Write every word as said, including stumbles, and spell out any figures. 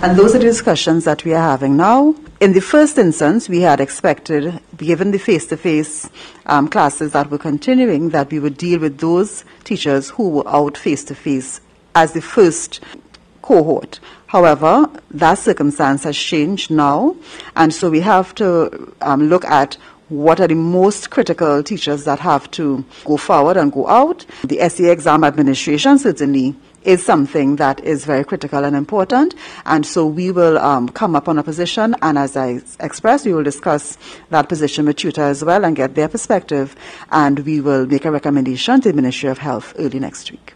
And those are the discussions that we are having now. In the first instance, we had expected, given the face-to-face um, classes that were continuing, that we would deal with those teachers who were out face-to-face as the first cohort. However, that circumstance has changed now, and so we have to um, look at what are the most critical teachers that have to go forward and go out. The S A exam administration certainly is something that is very critical and important, and so we will um, come up on a position, and as I expressed, we will discuss that position with tutor as well and get their perspective, and we will make a recommendation to the Ministry of Health early next week.